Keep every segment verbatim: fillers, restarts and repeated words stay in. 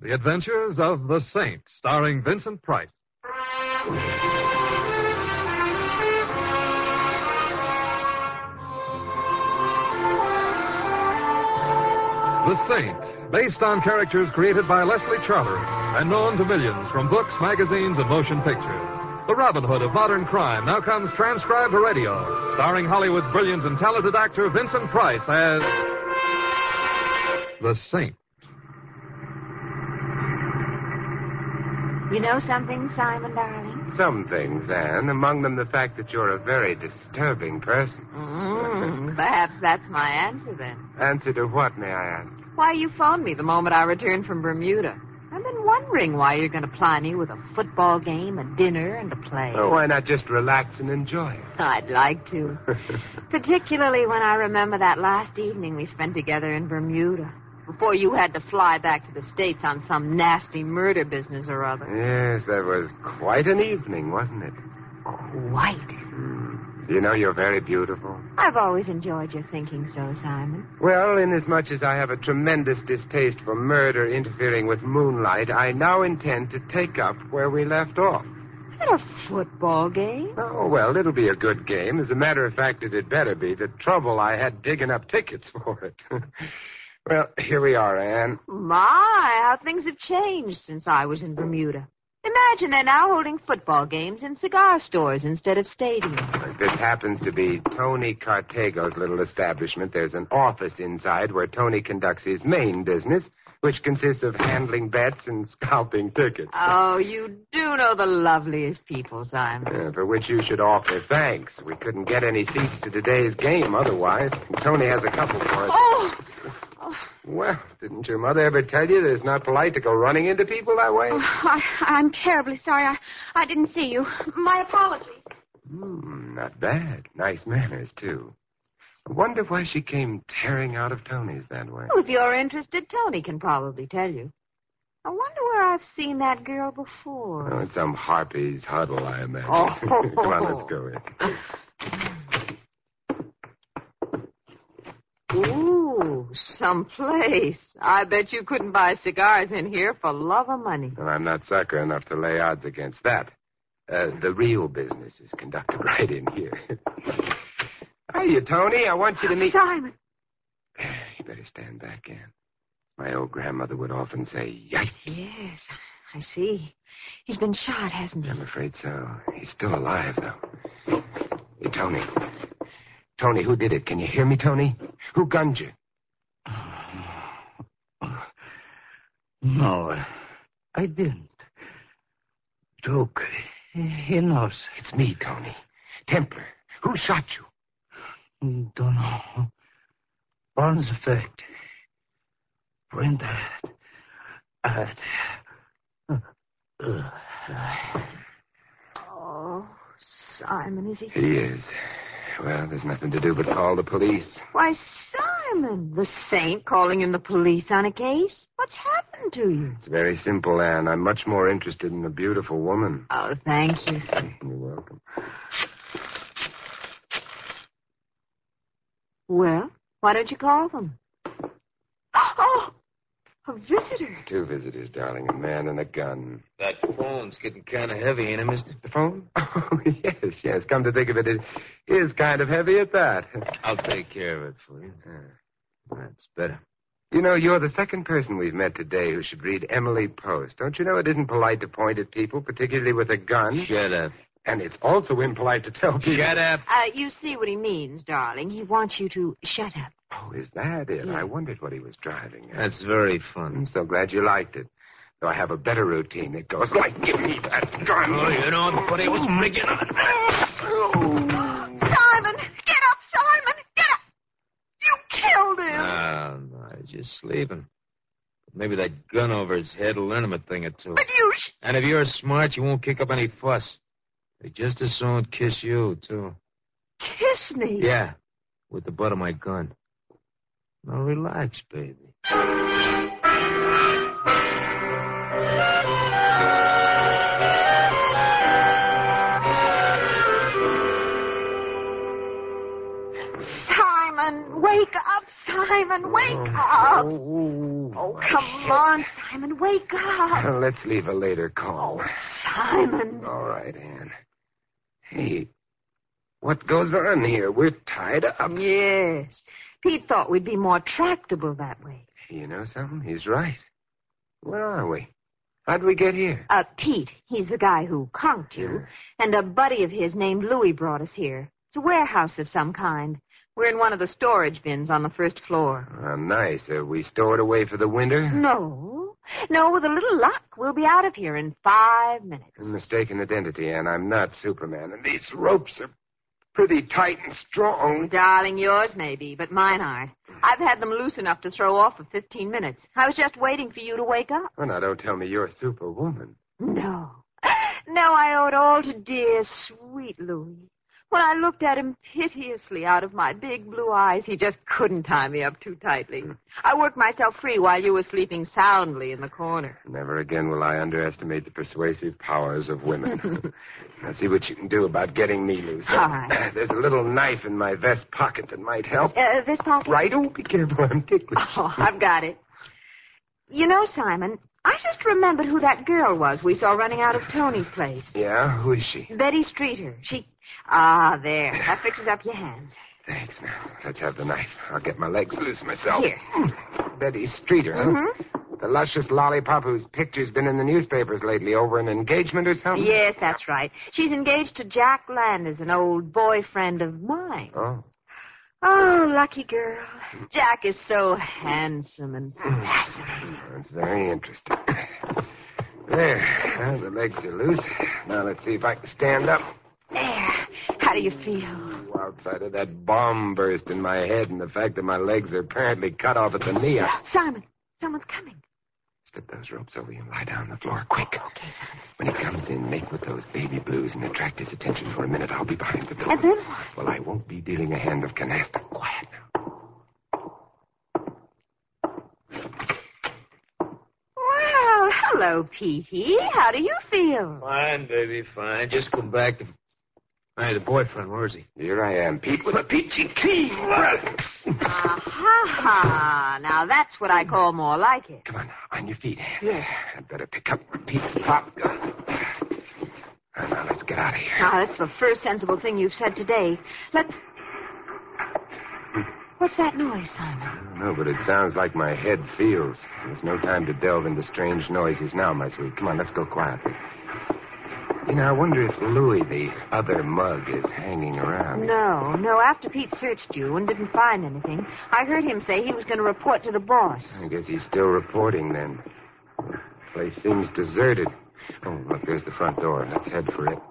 The Adventures of the Saint, starring Vincent Price. The Saint, based on characters created by Leslie Charteris and known to millions from books, magazines, and motion pictures. The Robin Hood of modern crime now comes transcribed to radio, starring Hollywood's brilliant and talented actor Vincent Price as the Saint. You know something, Simon, darling? Some things, Anne. Among them, the fact that you're a very disturbing person. Mm, perhaps that's my answer, then. Answer to what, may I ask? Why you phoned me the moment I returned from Bermuda. I've been wondering why you're going to ply me with a football game, a dinner, and a play. Oh, why not just relax and enjoy it? I'd like to. Particularly when I remember that last evening we spent together in Bermuda. Before you had to fly back to the States on some nasty murder business or other. Yes, that was quite an evening, wasn't it? Quite. Mm. You know, you're very beautiful. I've always enjoyed your thinking so, Simon. Well, inasmuch as I have a tremendous distaste for murder interfering with moonlight, I now intend to take up where we left off. At a football game? Oh, well, it'll be a good game. As a matter of fact, it had better be. The trouble I had digging up tickets for it. Well, here we are, Anne. My, how things have changed since I was in Bermuda. Imagine they're now holding football games in cigar stores instead of stadiums. This happens to be Tony Cartago's little establishment. There's an office inside where Tony conducts his main business, which consists of handling bets and scalping tickets. Oh, you do know the loveliest people, Simon. Yeah, for which you should offer thanks. We couldn't get any seats to today's game otherwise. Tony has a couple for us. Oh! Well, didn't your mother ever tell you that it's not polite to go running into people that way? Oh, I, I'm terribly sorry. I, I didn't see you. My apologies. Hmm, not bad. Nice manners, too. I wonder why she came tearing out of Tony's that way. Well, if you're interested, Tony can probably tell you. I wonder where I've seen that girl before. Oh, it's some harpy's huddle, I imagine. Oh. Come on, let's go in. Ooh, someplace. I bet you couldn't buy cigars in here for love or money. Well, I'm not sucker enough to lay odds against that. Uh, the real business is conducted right in here. Hiya, Tony. I want you to meet... Simon. You better stand back, Anne. My old grandmother would often say, yikes. Yes, I see. He's been shot, hasn't he? I'm afraid so. He's still alive, though. Hey, Tony. Tony, who did it? Can you hear me, Tony? Who gunned you? No, I didn't. Duke, he knows. It's me, Tony. Templar. Who shot you? Don't know. Burns effect. Brain dead. Uh, uh, Oh, Simon, is he... He is. Well, there's nothing to do but call the police. Why, Simon, the saint calling in the police on a case? What's happened to you? It's very simple, Anne. I'm much more interested in a beautiful woman. Oh, thank you. You're welcome. Well, why don't you call them? Oh, a visitor. Two visitors, darling. A man and a gun. That phone's getting kind of heavy, ain't it, mister? The phone? Oh, yes, yes. Come to think of it, it is kind of heavy at that. I'll take care of it for you. That's better. You know, you're the second person we've met today who should read Emily Post. Don't you know it isn't polite to point at people, particularly with a gun? Shut up. And it's also impolite to tell people... Shut up. Uh, you see what he means, darling. He wants you to shut up. Oh, is that it? Yeah. I wondered what he was driving at. That's very I'm fun. so glad you liked it. Though I have a better routine that goes like, give me that gun. Oh, you know, but it was beginning. Simon, get up, Simon. Get up. You killed him. No, no, he's just sleeping. Maybe that gun over his head will learn him a thing or two. But you... Sh- And if you're smart, you won't kick up any fuss. They just as soon kiss you, too. Kiss me. Yeah, with the butt of my gun. Now relax, baby. Simon, wake up, Simon. Simon, wake up. Oh, Oh, come on, Simon, wake up. Well, let's leave a later call. Oh, Simon. All right, Ann. Hey, what goes on here? We're tied up. Yes. Pete thought we'd be more tractable that way. You know something? He's right. Where are we? How'd we get here? Uh, Pete, he's the guy who conked you, and a buddy of his named Louis brought us here. It's a warehouse of some kind. We're in one of the storage bins on the first floor. Oh, nice. Are we stored away for the winter? No. No, with a little luck, we'll be out of here in five minutes. Mistaken identity, Ann. I'm not Superman, and these ropes are pretty tight and strong. Darling, yours may be, but mine aren't. I've had them loose enough to throw off for fifteen minutes. I was just waiting for you to wake up. Well, now, don't tell me you're Superwoman. No. No, I owe it all to dear, sweet Louis. When I looked at him piteously out of my big blue eyes, he just couldn't tie me up too tightly. I worked myself free while you were sleeping soundly in the corner. Never again will I underestimate the persuasive powers of women. Now, see what you can do about getting me loose. All right. There's a little knife in my vest pocket that might help. Uh, this pocket? Right? Oh, be careful. I'm ticklish. Oh, I've got it. You know, Simon, I just remembered who that girl was we saw running out of Tony's place. Yeah? Who is she? Betty Streeter. She... Ah, there. That fixes up your hands. Thanks. Now, let's have the knife. I'll get my legs loose myself. Here. Betty Streeter, huh? Mm-hmm. The luscious lollipop whose picture's been in the newspapers lately over an engagement or something? Yes, that's right. She's engaged to Jack Landers, an old boyfriend of mine. Oh. Oh, lucky girl. Jack is so handsome and fascinating. That's very interesting. There. Now the legs are loose. Now let's see if I can stand up. There. How do you feel? Outside of that bomb burst in my head and the fact that my legs are apparently cut off at the knee, I... Simon, someone's coming. Slip those ropes over you and lie down on the floor, quick. Okay, Simon. When he comes in, make with those baby blues and attract his attention for a minute. I'll be behind the door. And then what? Well, I won't be dealing a hand of canasta. Quiet now. Well, hello, Petey. How do you feel? Fine, baby, fine. Just come back to... Hey, the boyfriend, where is he? Here I am, Pete, with a peachy key. Aha! Now that's what I call more like it. Come on, on your feet. Yeah. I'd better pick up Pete's pop gun. Now, let's get out of here. Now, that's the first sensible thing you've said today. Let's... What's that noise, Simon? I don't know, but it sounds like my head feels. There's no time to delve into strange noises now, my sweet. Come on, let's go quietly. You know, I wonder if Louis, the other mug, is hanging around. No, no. After Pete searched you and didn't find anything, I heard him say he was going to report to the boss. I guess he's still reporting, then. The place seems deserted. Oh, look, there's the front door. Let's head for it.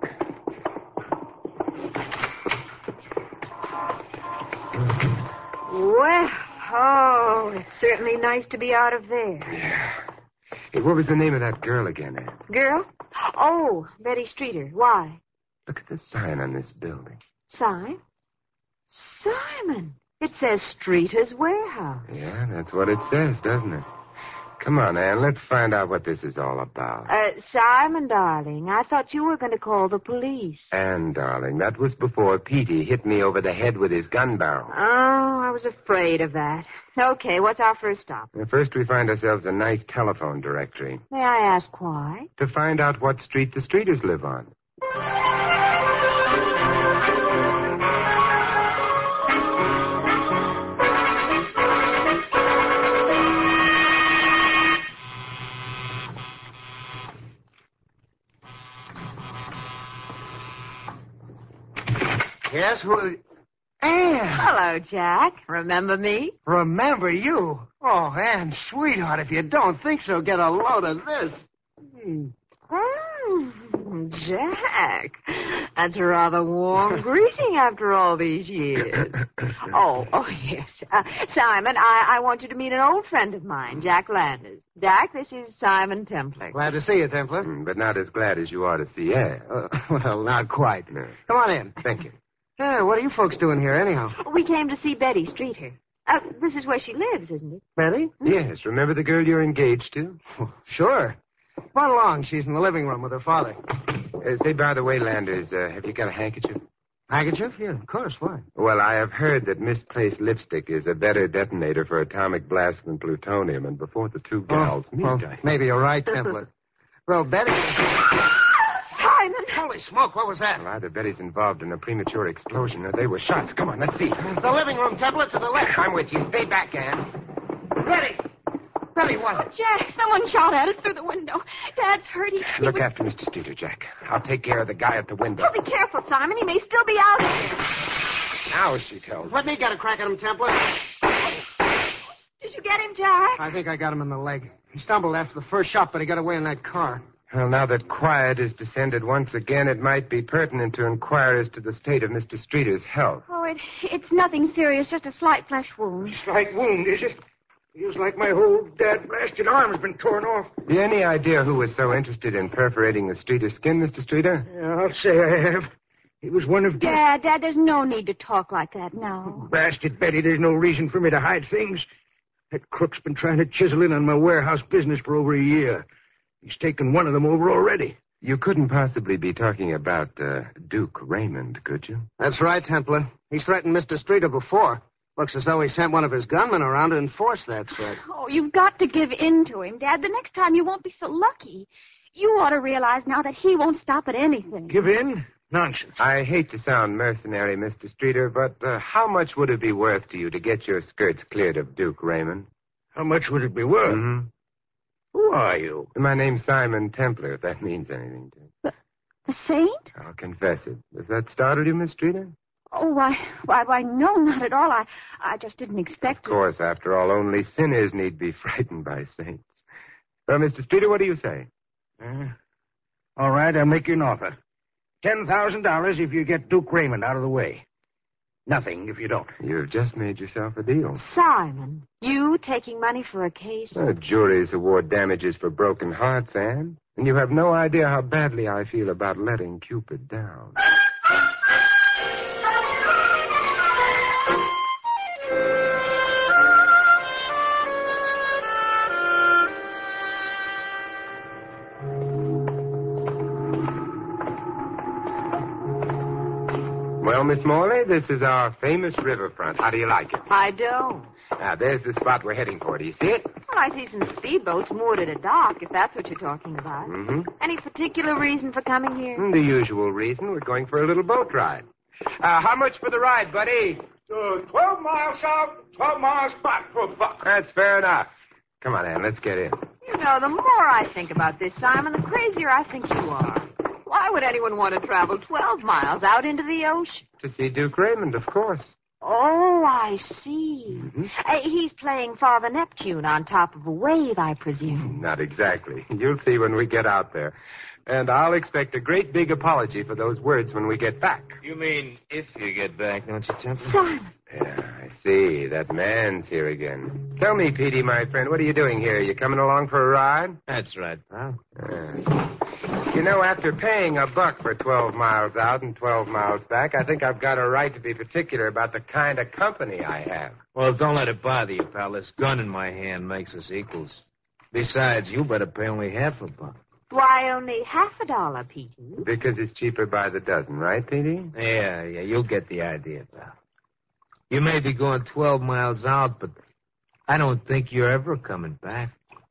Well, oh, it's certainly nice to be out of there. Yeah. Hey, what was the name of that girl again, Ann? Girl? Oh, Betty Streeter. Why? Look at the sign on this building. Sign? Simon. It says Streeter's Warehouse. Yeah, that's what it says, doesn't it? Come on, Ann. Let's find out what this is all about. Uh, Simon, darling, I thought you were going to call the police. Ann, darling, that was before Petey hit me over the head with his gun barrel. Oh, I was afraid of that. Okay, what's our first stop? First, we find ourselves a nice telephone directory. May I ask why? To find out what street the Streeters live on. Yes, who... Ann! Hello, Jack. Remember me? Remember you? Oh, Ann, sweetheart, if you don't think so, get a load of this. Hmm. Mm, Jack. That's a rather warm greeting after all these years. Oh, oh, yes. Uh, Simon, I, I want you to meet an old friend of mine, Jack Landers. Jack, this is Simon Templar. Glad to see you, Templar. Mm, but not as glad as you are to see Ann. Uh, well, not quite. No. Come on in. Thank you. Yeah, what are you folks doing here, anyhow? We came to see Betty Streeter. Uh, this is where she lives, isn't it? Betty? Yes, remember the girl you're engaged to? Oh, sure. Come on along. She's in the living room with her father. Uh, say, by the way, Landers, uh, have you got a handkerchief? Handkerchief? Yeah, of course. Why? Well, I have heard that misplaced lipstick is a better detonator for atomic blast than plutonium, and before the two gals oh, meet, well, I... maybe you're right, Templar. Well, Betty... Simon! Holy smoke, what was that? Well, either Betty's involved in a premature explosion or they were shots. Come on, let's see. The living room, Templar, to the left. I'm with you. Stay back, Ann. Betty! Betty, what? Oh, Jack, someone shot at us through the window. Dad's hurt. He, he Look was... after Mister Streeter, Jack. I'll take care of the guy at the window. Oh, be careful, Simon. He may still be out here. Now she tells. Let me get a crack at him, Templar. Did you get him, Jack? I think I got him in the leg. He stumbled after the first shot, but he got away in that car. Well, now that quiet has descended once again, it might be pertinent to inquire as to the state of Mister Streeter's health. Oh, it, it's nothing serious, just a slight flesh wound. Slight wound, is it? Feels like my whole dad-blasted arm has been torn off. You any idea who was so interested in perforating the Streeter skin, Mister Streeter? Yeah, I'll say I have. It was one of... Dad, Dad, there's no need to talk like that now. Blasted Betty, there's no reason for me to hide things. That crook's been trying to chisel in on my warehouse business for over a year. He's taken one of them over already. You couldn't possibly be talking about uh, Duke Raymond, could you? That's right, Templar. He's threatened Mister Streeter before. Looks as though he sent one of his gunmen around to enforce that threat. Oh, you've got to give in to him, Dad. The next time you won't be so lucky. You ought to realize now that he won't stop at anything. Give in? Nonsense. I hate to sound mercenary, Mister Streeter, but uh, how much would it be worth to you to get your skirts cleared of Duke Raymond? How much would it be worth? Mm-hmm. Who are you? My name's Simon Templar, if that means anything to you. The, the saint? I'll confess it. Does that startle you, Miss Streeter? Oh, why, why, why, no, not at all. I, I just didn't expect Of course, after all, only sinners need be frightened by saints. Well, Mister Streeter, what do you say? Uh, all right, I'll make you an offer. Ten thousand dollars if you get Duke Raymond out of the way. Nothing if you don't. You've just made yourself a deal. Simon, you taking money for a case? The juries award damages for broken hearts, Anne. And you have no idea how badly I feel about letting Cupid down. Well, Miss Morley, this is our famous riverfront. How do you like it? I don't. Now, there's the spot we're heading for. Do you see it? Well, I see some speedboats moored at a dock, if that's what you're talking about. Mm-hmm. Any particular reason for coming here? The usual reason. We're going for a little boat ride. Uh, how much for the ride, buddy? Uh, twelve miles south, twelve miles back for a buck. That's fair enough. Come on, Ann, let's get in. You know, the more I think about this, Simon, the crazier I think you are. Why would anyone want to travel twelve miles out into the ocean? To see Duke Raymond, of course. Oh, I see. Mm-hmm. Uh, he's playing Father Neptune on top of a wave, I presume. Not exactly. You'll see when we get out there. And I'll expect a great big apology for those words when we get back. You mean if you get back, don't you, Templar? Simon. Yeah, I see. That man's here again. Tell me, Petey, my friend, what are you doing here? You coming along for a ride? That's right, pal. Uh, you know, after paying a buck for twelve miles out and twelve miles back, I think I've got a right to be particular about the kind of company I have. Well, don't let it bother you, pal. This gun in my hand makes us equals. Besides, you better pay only half a buck. Why only half a dollar, Petey? Because it's cheaper by the dozen, right, Petey? Yeah, yeah, you'll get the idea, pal. You may be going twelve miles out, but I don't think you're ever coming back.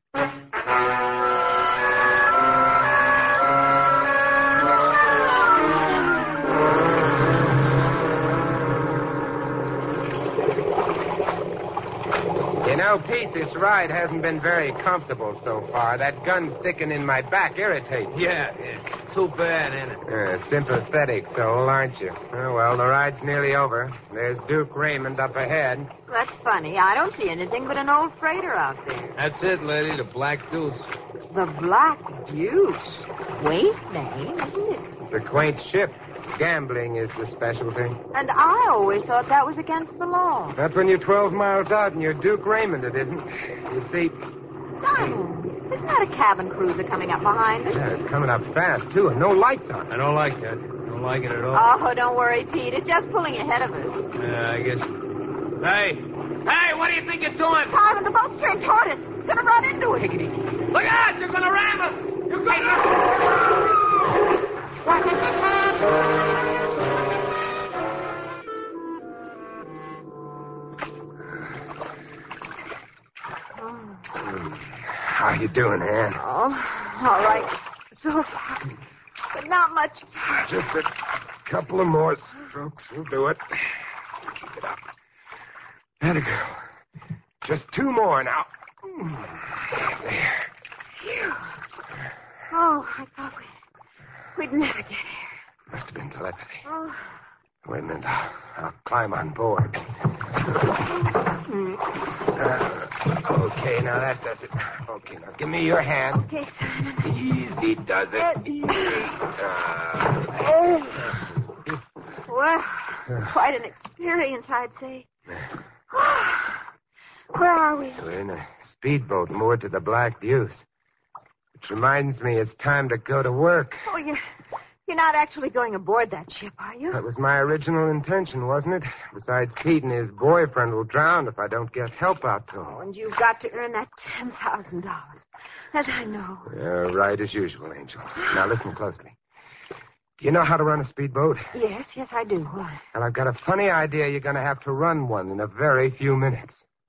You know, Pete, this ride hasn't been very comfortable so far. That gun sticking in my back irritates. Yeah, yeah. Too bad, ain't it? Uh, sympathetic soul, aren't you? Oh, well, the ride's nearly over. There's Duke Raymond up ahead. That's funny. I don't see anything but an old freighter out there. That's it, lady, the Black Deuce. The Black Deuce. Quaint name, isn't it? It's a quaint ship. Gambling is the specialty. And I always thought that was against the law. Not when you're twelve miles out and you're Duke Raymond, it isn't. You see... Simon, isn't that a cabin cruiser coming up behind us? Yeah, it's coming up fast, too, and no lights on. I don't like that. Don't like it at all. Oh, don't worry, Pete. It's just pulling ahead of us. Yeah, I guess. Hey! Hey, what do you think you're doing? Simon, the boat's turned toward us. It's going to run into us. Look out! You're going to ram us! You're going to... How you doing, Ann? Oh, all right. So far. But not much. Just a couple of more strokes will do it. Keep it up. There go. Just two more now. There. Phew. Oh, I thought we'd, we'd never get here. Must have been telepathy. Oh. Wait a minute. I'll, I'll climb on board. Hmm. Uh, okay, now that does it. Okay, now give me your hand. Okay, Simon. Easy does it. It- Easy. Uh, Oh. Well, quite an experience, I'd say. Where are we? We're in a speedboat moored to the Black Deuce. Which reminds me it's time to go to work. Oh, you're, you're not actually going aboard that ship, are you? That was my original intention, wasn't it? Besides, Pete and his boyfriend will drown if I don't get help out to Oh, them. and you've got to earn that ten thousand dollars. As I know. Yeah, right as usual, Angel. Now listen closely. Do you know how to run a speedboat? Yes, yes, I do. Why? Well, I've got a funny idea you're going to have to run one in a very few minutes.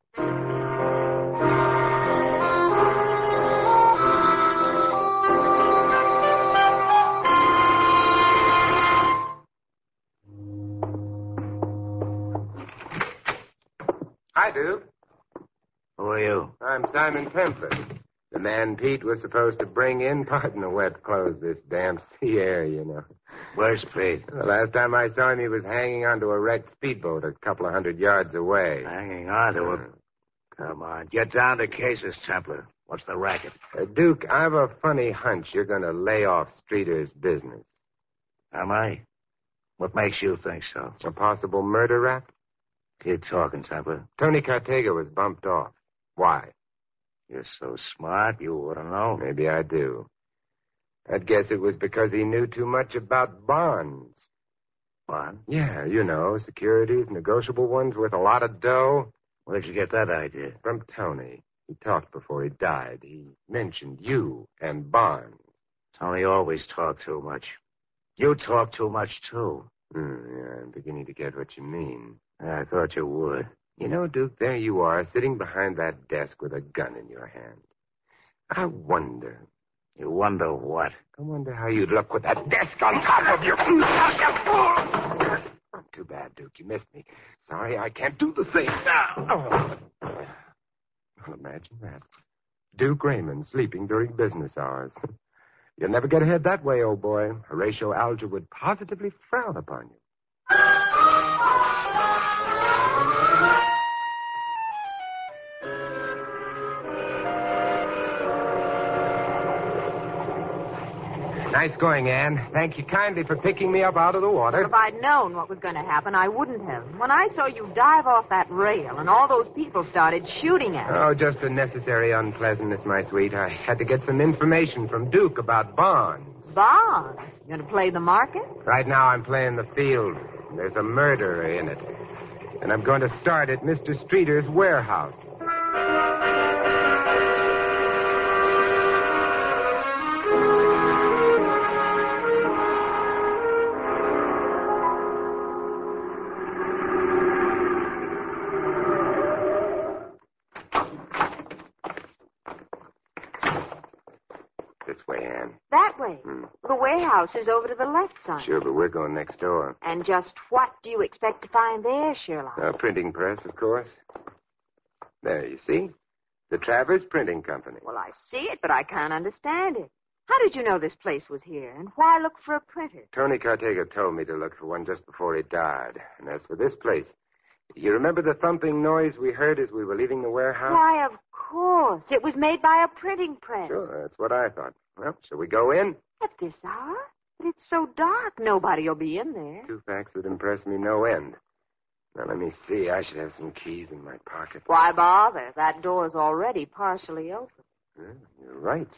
Hi, Duke. Who are you? I'm Simon Templer. The man Pete was supposed to bring in. Pardon the wet clothes, this damn sea air, you know. Where's Pete? The last time I saw him, he was hanging onto a wrecked speedboat a couple of hundred yards away. Hanging on to him. Come on, get down to cases, Templar. What's the racket? Uh, Duke, I've a funny hunch you're going to lay off Streeter's business. Am I? What makes you think so? A possible murder rap? Keep talking, Templar. Tony Cartega was bumped off. Why? You're so smart, you ought to know. Maybe I do. I'd guess it was because he knew too much about bonds. Bond? Yeah, you know, securities, negotiable ones worth a lot of dough. Where'd you get that idea? From Tony. He talked before he died. He mentioned you and bonds. Tony always talked too much. You talk too much, too. Hmm, yeah, I'm beginning to get what you mean. I thought you would. You know, Duke, there you are, sitting behind that desk with a gun in your hand. I wonder. You wonder what? I wonder how you'd look with that desk on top of you. Too bad, Duke. You missed me. Sorry, I can't do the same now. Well, imagine that. Duke Raymond sleeping during business hours. You'll never get ahead that way, old boy. Horatio Alger would positively frown upon you. Nice going, Anne. Thank you kindly for picking me up out of the water. If I'd known what was going to happen, I wouldn't have. When I saw you dive off that rail and all those people started shooting at you. Oh, just a necessary unpleasantness, my sweet. I had to get some information from Duke about bonds. Bonds? You going to play the market? Right now I'm playing the field. There's a murderer in it. And I'm going to start at Mister Streeter's warehouse. This way, Anne. That way. Hmm. The warehouse is over to the left side. Sure, but we're going next door. And just what do you expect to find there, Sherlock? A printing press, of course. There, you see? The Travers Printing Company. Well, I see it, but I can't understand it. How did you know this place was here? And why look for a printer? Tony Cartega told me to look for one just before he died. And as for this place, you remember the thumping noise we heard as we were leaving the warehouse? Why, of course. It was made by a printing press. Sure, that's what I thought. Well, shall we go in? At this hour? But it's so dark, nobody'll be in there. Two facts that impress me no end. Now, let me see. I should have some keys in my pocket. Why bother? That door's already partially open. Yeah, you're right.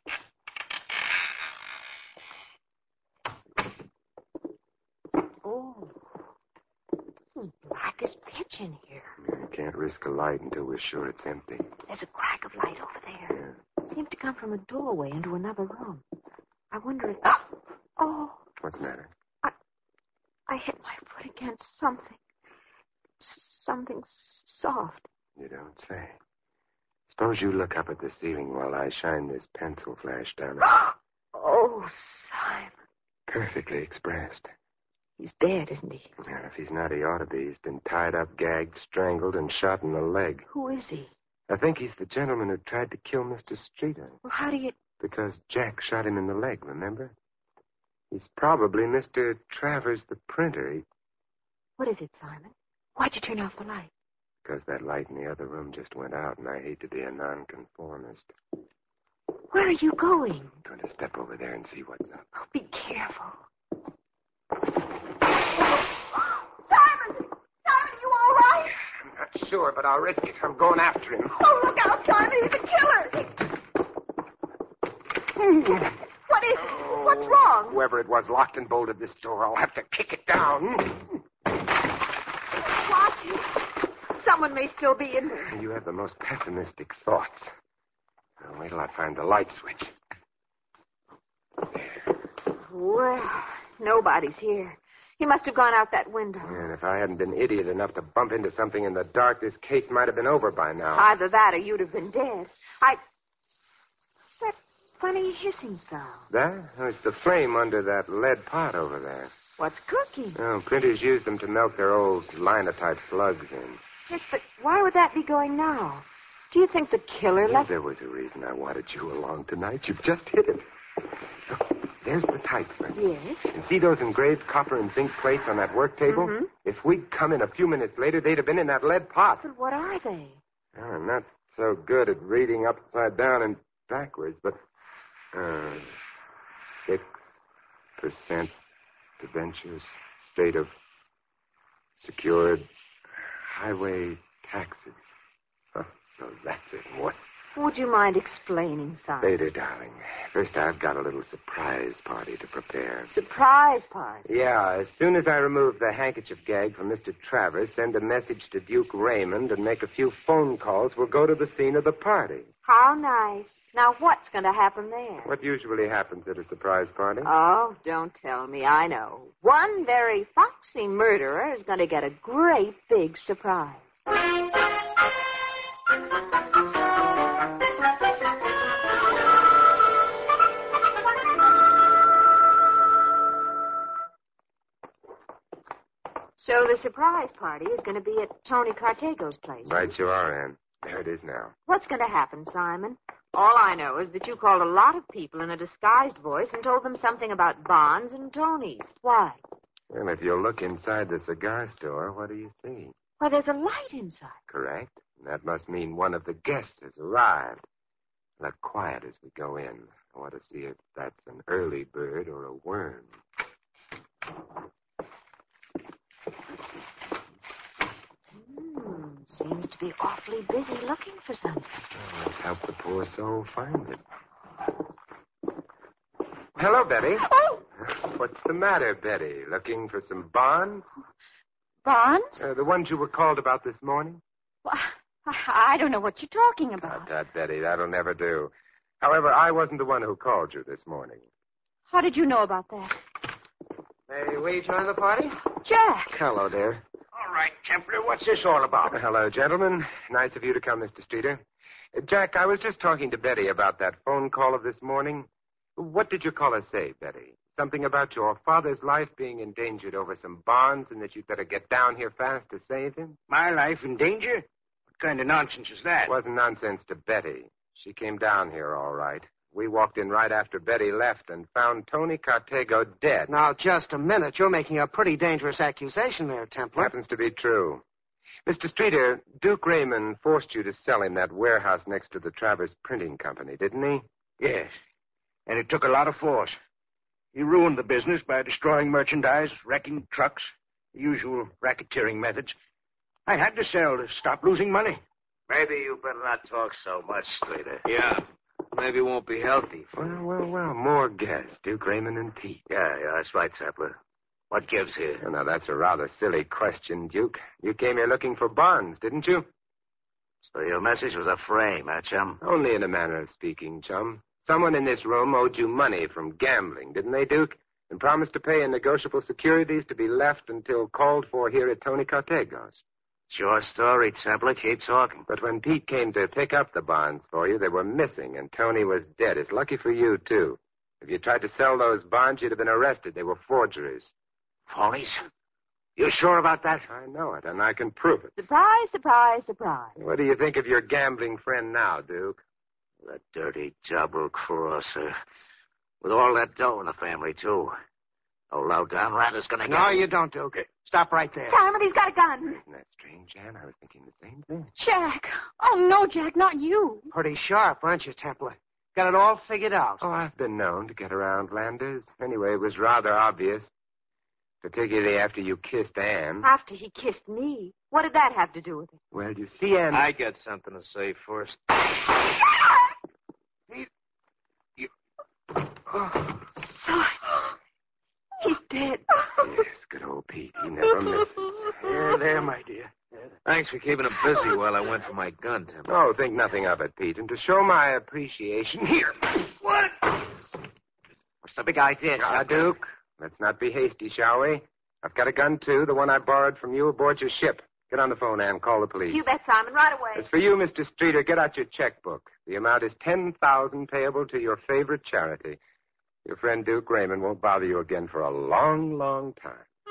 Oh, this is black as pitch in here. I can't risk a light until we're sure it's empty. There's a crack of light over there. Yeah. It seemed to come from a doorway into another room. I wonder if... Oh! Oh! What's the matter? I, I hit my foot against something. S- something soft. You don't say. Suppose you look up at the ceiling while I shine this pencil flash down it. Oh, Simon. Perfectly expressed. He's dead, isn't he? Well, if he's not, he ought to be. He's been tied up, gagged, strangled, and shot in the leg. Who is he? I think he's the gentleman who tried to kill Mister Streeter. Well, how do you... Because Jack shot him in the leg, remember? He's probably Mister Travers, the printer. He... What is it, Simon? Why'd you turn off the light? Because that light in the other room just went out, and I hate to be a nonconformist. Where are you going? I'm going to step over there and see what's up. Oh, be careful. Simon! Simon, are you all right? I'm not sure, but I'll risk it. I'm going after him. Oh, look out, Simon. He's a killer. What is it? What's wrong? Whoever it was locked and bolted this door. I'll have to kick it down. Watch it. Someone may still be in there. You have the most pessimistic thoughts. Now, wait till I find the light switch. There. Well, nobody's here. He must have gone out that window. And if I hadn't been idiot enough to bump into something in the dark, this case might have been over by now. Either that or you'd have been dead. I... That funny hissing sound. That? Oh, it's the flame under that lead pot over there. What's cooking? Oh, printers use them to melt their old linotype slugs in. Yes, but why would that be going now? Do you think the killer Yeah, left... there was a reason I wanted you along tonight. You've just hit it. Look, there's the type print. Yes? And see those engraved copper and zinc plates on that work table? Mhm. If we'd come in a few minutes later, they'd have been in that lead pot. But what are they? Oh, I'm not so good at reading upside down and backwards, but... Uh, six percent debentures, state of secured highway taxes. Oh, so that's it. What? Would you mind explaining, Simon? Later, darling. First, I've got a little surprise party to prepare. Surprise party. Yeah, as soon as I remove the handkerchief gag from Mister Travers, send a message to Duke Raymond and make a few phone calls, we'll go to the scene of the party. How nice. Now, what's going to happen there? What usually happens at a surprise party? Oh, don't tell me. I know. One very foxy murderer is going to get a great big surprise. So the surprise party is going to be at Tony Cartego's place. Right you are, Ann. There it is now. What's going to happen, Simon? All I know is that you called a lot of people in a disguised voice and told them something about Bonds and Tony's. Why? Well, if you'll look inside the cigar store, what do you see? Well, there's a light inside. Correct. And that must mean one of the guests has arrived. Look quiet as we go in. I want to see if that's an early bird or a worm. Hmm, seems to be awfully busy looking for something. Well, let's help the poor soul find it. Hello, Betty. Oh, What's the matter, Betty? Looking for some bonds? Bonds? Uh, the ones you were called about this morning? Well, I I don't know what you're talking Not about. that, Betty. That'll never do. However, I wasn't the one who called you this morning. How did you know about that? May we join the party? Jack. Hello, dear. All right, Templar, what's this all about? Hello, gentlemen. Nice of you to come, Mister Streeter. Uh, Jack, I was just talking to Betty about that phone call of this morning. What did your caller say, Betty? Something about your father's life being endangered over some bonds and that you'd better get down here fast to save him? My life in danger? What kind of nonsense is that? It wasn't nonsense to Betty. She came down here all right. We walked in right after Betty left and found Tony Cartego dead. Now, just a minute. You're making a pretty dangerous accusation there, Templar. Happens to be true. Mister Streeter, Duke Raymond forced you to sell him that warehouse next to the Travers Printing Company, didn't he? Yes. And it took a lot of force. He ruined the business by destroying merchandise, wrecking trucks, the usual racketeering methods. I had to sell to stop losing money. Maybe you better not talk so much, Streeter. Yeah. Maybe it won't be healthy. Well, well, well, more guests. Duke Raymond and Pete. Yeah, yeah, that's right, Templar. What gives here? Well, now, that's a rather silly question, Duke. You came here looking for bonds, didn't you? So your message was a frame, huh, chum? Only in a manner of speaking, chum. Someone in this room owed you money from gambling, didn't they, Duke? And promised to pay in negotiable securities to be left until called for here at Tony Cartego's. It's your story, Templar. Keep talking. But when Pete came to pick up the bonds for you, they were missing, and Tony was dead. It's lucky for you, too. If you tried to sell those bonds, you'd have been arrested. They were forgeries. Phonies? You sure about that? I know it, and I can prove it. Surprise, surprise, surprise. What do you think of your gambling friend now, Duke? The dirty double-crosser. With all that dough in the family, too. No low-down rat is gonna get... No, you don't, Duke. Stop right there. Simon, he's got a gun. Isn't that strange, Ann? I was thinking the same thing. Jack. Oh, no, Jack, not you. Pretty sharp, aren't you, Templar? Got it all figured out. Oh, I've been known to get around Landers. Anyway, it was rather obvious. Particularly after you kissed Ann. After he kissed me. What did that have to do with it? Well, you see, Ann... I got something to say first. He... You... Oh. Simon. He's dead. Yes, good old Pete. He never misses. There, there, my dear. Thanks for keeping him busy while I went for my gun, Tim. Oh, think nothing of it, Pete. And to show my appreciation... Here. What? What's the big idea, Now, Templar? Duke, let's not be hasty, shall we? I've got a gun, too, the one I borrowed from you aboard your ship. Get on the phone, Ann. Call the police. You bet, Simon, right away. As for you, Mister Streeter, get out your checkbook. The amount is ten thousand dollars payable to your favorite charity. Your friend Duke Raymond won't bother you again for a long, long time.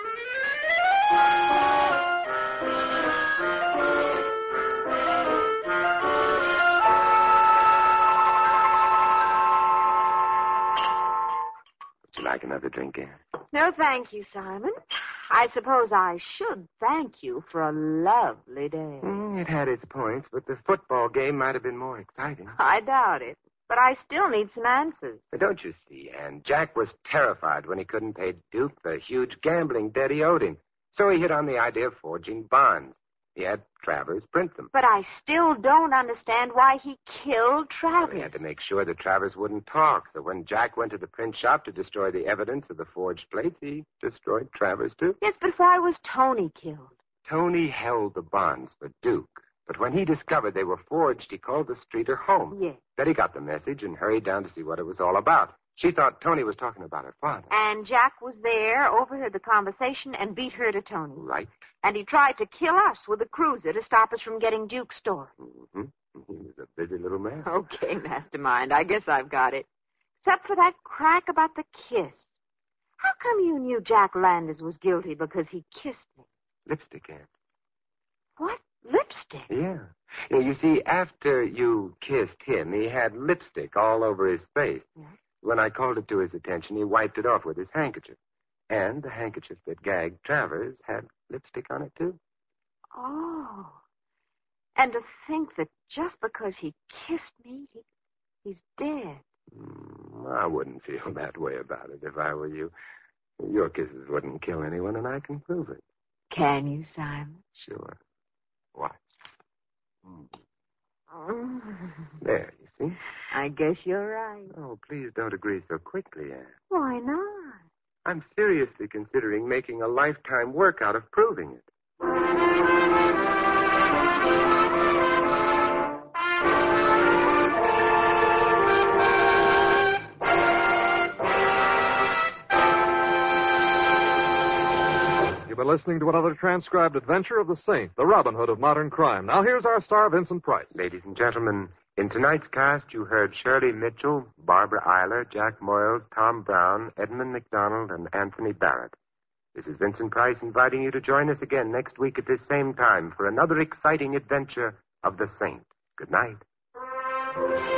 Would you like another drink, Ann? No, thank you, Simon. I suppose I should thank you for a lovely day. Mm, it had its points, but the football game might have been more exciting. I doubt it. But I still need some answers. But don't you see, Ann? Jack was terrified when he couldn't pay Duke the huge gambling debt he owed him. So he hit on the idea of forging bonds. He had Travers print them. But I still don't understand why he killed Well, Travis. he had to make sure that Travers wouldn't talk. So when Jack went to the print shop to destroy the evidence of the forged plates, he destroyed Travers, too. Yes, but why was Tony killed? Tony held the bonds for Duke. But when he discovered they were forged, he called the Streeter home. Yes. Betty got the message and hurried down to see what it was all about. She thought Tony was talking about her father. And Jack was there, overheard the conversation, and beat her to Tony. Right. And he tried to kill us with a cruiser to stop us from getting Duke's story. Mm-hmm. He was a busy little man. Okay, Mastermind, I guess I've got it. Except for that crack about the kiss. How come you knew Jack Landers was guilty because he kissed me? Lipstick, Aunt. What? Lipstick? Yeah. yeah. You see, after you kissed him, he had lipstick all over his face. Yeah. When I called it to his attention, he wiped it off with his handkerchief. And the handkerchief that gagged Travers had lipstick on it, too. Oh. And to think that just because he kissed me, he, he's dead. Mm, I wouldn't feel that way about it if I were you. Your kisses wouldn't kill anyone, and I can prove it. Can you, Simon? Sure. Watch. Mm. Mm. There, you see? I guess you're right. Oh, please don't agree so quickly, Anne. Why not? I'm seriously considering making a lifetime work out of proving it. You've been listening to another transcribed adventure of the Saint, the Robin Hood of modern crime. Now here's our star, Vincent Price. Ladies and gentlemen, in tonight's cast, you heard Shirley Mitchell, Barbara Eiler, Jack Moyles, Tom Brown, Edmund McDonald, and Anthony Barrett. This is Vincent Price inviting you to join us again next week at this same time for another exciting adventure of the Saint. Good night.